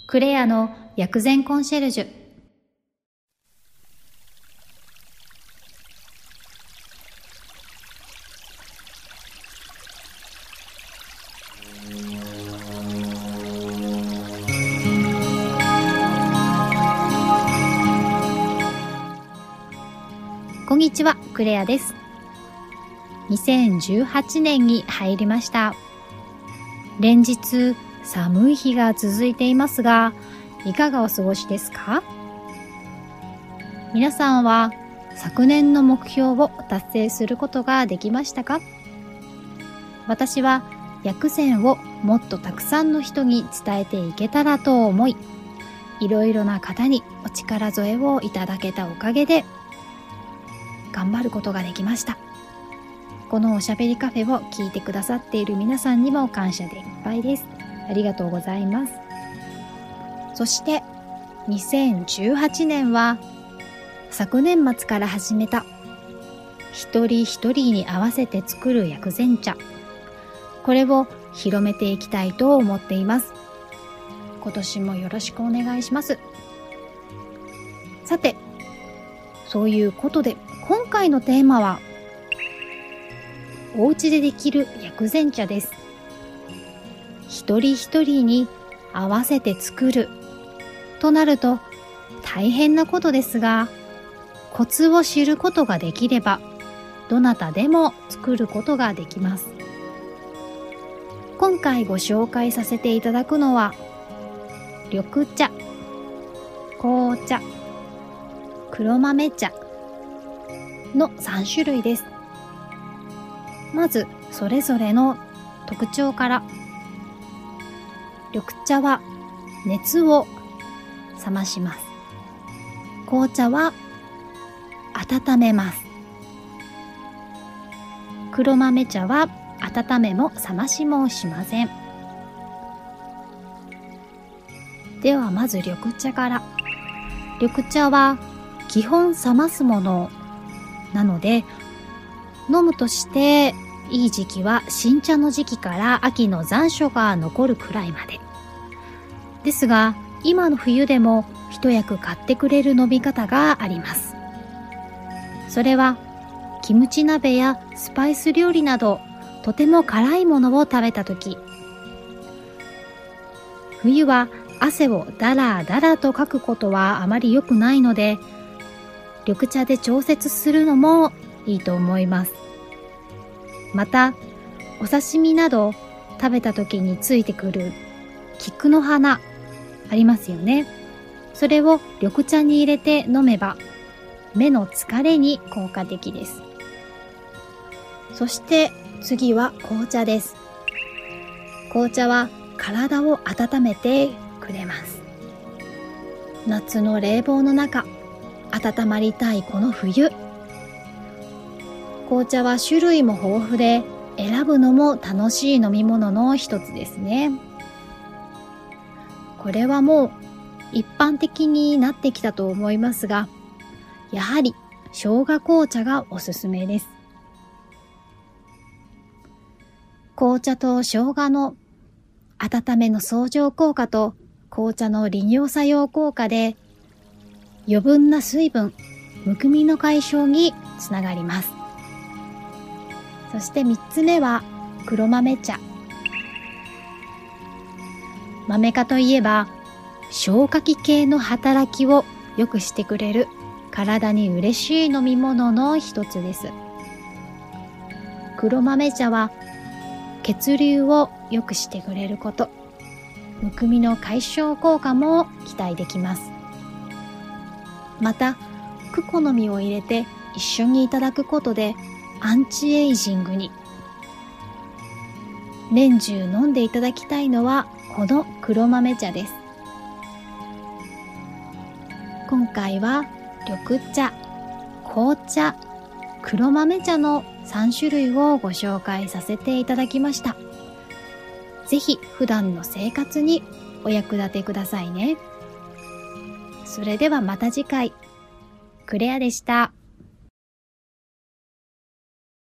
クレアの薬膳コンシェルジュ。こんにちは、クレアです。2018年に入りました。連日寒い日が続いていますが、いかがお過ごしですか？皆さんは昨年の目標を達成することができましたか？私は薬膳をもっとたくさんの人に伝えていけたらと思い、いろいろな方にお力添えをいただけたおかげで頑張ることができました。このおしゃべりカフェを聞いてくださっている皆さんにも感謝でいっぱいです。ありがとうございます。そして2018年は昨年末から始めた一人一人に合わせて作る薬膳茶、これを広めていきたいと思っています。今年もよろしくお願いします。さて、そういうことで今回のテーマはお家でできる薬膳茶です。一人一人に合わせて作るとなると大変なことですが、コツを知ることができればどなたでも作ることができます。今回ご紹介させていただくのは緑茶、紅茶、黒豆茶の3種類です。まずそれぞれの特徴から。緑茶は熱を冷まします。紅茶は温めます。黒豆茶は温めも冷ましもしません。ではまず緑茶から。緑茶は基本冷ますものなので、飲むとしていい時期は新茶の時期から秋の残暑が残るくらいまでですが、今の冬でも一役買ってくれる飲み方があります。それはキムチ鍋やスパイス料理などとても辛いものを食べたとき、冬は汗をダラダラとかくことはあまり良くないので、緑茶で調節するのもいいと思います。またお刺身など食べた時についてくる菊の花ありますよね。それを緑茶に入れて飲めば目の疲れに効果的です。そして次は紅茶です。紅茶は体を温めてくれます。夏の冷房の中、温まりたいこの冬、紅茶は種類も豊富で選ぶのも楽しい飲み物の一つですね。これはもう一般的になってきたと思いますが、やはり生姜紅茶がおすすめです。紅茶と生姜の温めの相乗効果と紅茶の利尿作用効果で余分な水分、むくみの解消につながります。そして3つ目は黒豆茶。豆科といえば消化器系の働きを良くしてくれる体に嬉しい飲み物の一つです。黒豆茶は血流を良くしてくれること、むくみの解消効果も期待できます。またクコの実を入れて一緒にいただくことでアンチエイジングに。年中飲んでいただきたいのはこの黒豆茶です。今回は緑茶、紅茶、黒豆茶の3種類をご紹介させていただきました。ぜひ普段の生活にお役立てくださいね。それではまた次回。クレアでした。